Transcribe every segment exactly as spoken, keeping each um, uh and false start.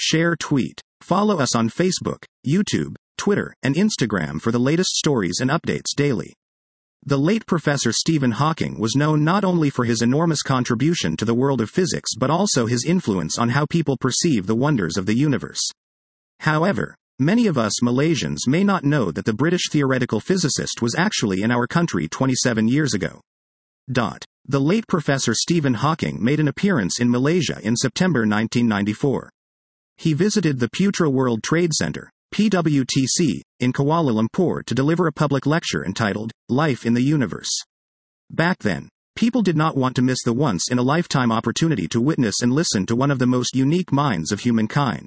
Share, tweet. Follow us on Facebook, YouTube, Twitter, and Instagram for the latest stories and updates daily. The late Professor Stephen Hawking was known not only for his enormous contribution to the world of physics but also his influence on how people perceive the wonders of the universe. However, many of us Malaysians may not know that the British theoretical physicist was actually in our country twenty-seven years ago. Dot. The late Professor Stephen Hawking made an appearance in Malaysia in September nineteen ninety-four. He visited the Putra World Trade Center, P W T C, in Kuala Lumpur to deliver a public lecture entitled, Life in the Universe. Back then, people did not want to miss the once-in-a-lifetime opportunity to witness and listen to one of the most unique minds of humankind.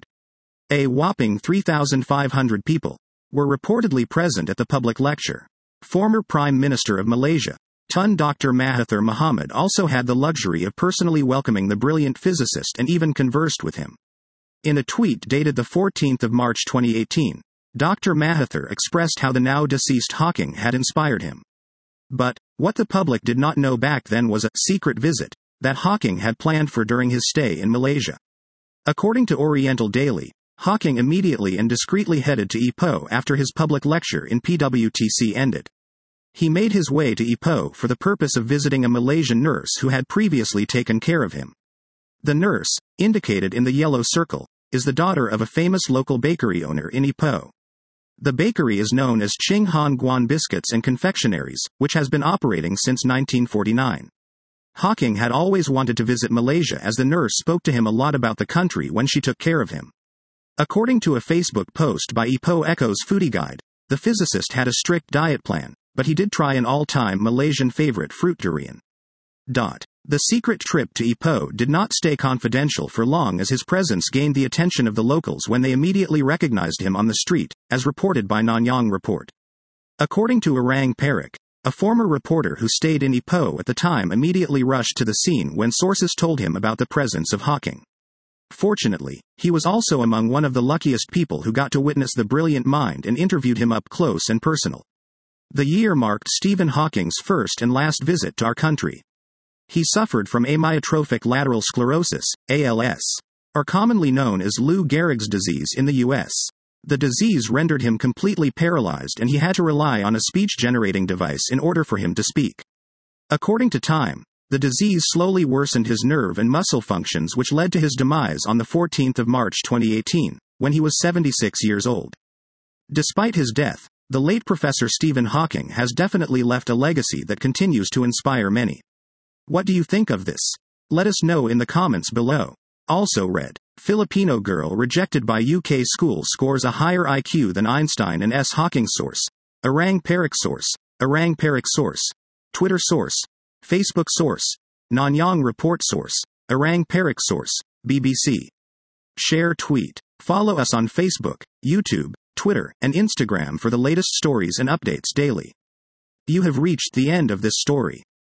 A whopping three thousand five hundred people were reportedly present at the public lecture. Former Prime Minister of Malaysia, Tun Doctor Mahathir Mohamad, also had the luxury of personally welcoming the brilliant physicist and even conversed with him. In a tweet dated the fourteenth of March twenty eighteen, Doctor Mahathir expressed how the now-deceased Hawking had inspired him. But, what the public did not know back then was a secret visit that Hawking had planned for during his stay in Malaysia. According to Oriental Daily, Hawking immediately and discreetly headed to Ipoh after his public lecture in P W T C ended. He made his way to Ipoh for the purpose of visiting a Malaysian nurse who had previously taken care of him. The nurse, indicated in the yellow circle, is the daughter of a famous local bakery owner in Ipoh. The bakery is known as Ching Han Guan Biscuits and Confectionaries, which has been operating since nineteen forty-nine. Hawking had always wanted to visit Malaysia as the nurse spoke to him a lot about the country when she took care of him. According to a Facebook post by Ipoh Echo's foodie guide, the physicist had a strict diet plan, but he did try an all-time Malaysian favorite fruit durian. Dot. The secret trip to Ipoh did not stay confidential for long as his presence gained the attention of the locals when they immediately recognized him on the street, as reported by Nanyang Report. According to Orang Perak, a former reporter who stayed in Ipoh at the time immediately rushed to the scene when sources told him about the presence of Hawking. Fortunately, he was also among one of the luckiest people who got to witness the brilliant mind and interviewed him up close and personal. The year marked Stephen Hawking's first and last visit to our country. He suffered from amyotrophic lateral sclerosis, A L S, or commonly known as Lou Gehrig's disease in the U S. The disease rendered him completely paralyzed and he had to rely on a speech-generating device in order for him to speak. According to Time, the disease slowly worsened his nerve and muscle functions, which led to his demise on the fourteenth of March twenty eighteen, when he was seventy-six years old. Despite his death, the late Professor Stephen Hawking has definitely left a legacy that continues to inspire many. What do you think of this? Let us know in the comments below. Also read, Filipino girl rejected by U K school scores a higher I Q than Einstein and S. Hawking. Source. Orang Perak. Source. Orang Perak. Source. Twitter. Source. Facebook. Source. Nanyang Report. Source. Orang Perak. Source. B B C. Share, tweet. Follow us on Facebook, YouTube, Twitter, and Instagram for the latest stories and updates daily. You have reached the end of this story.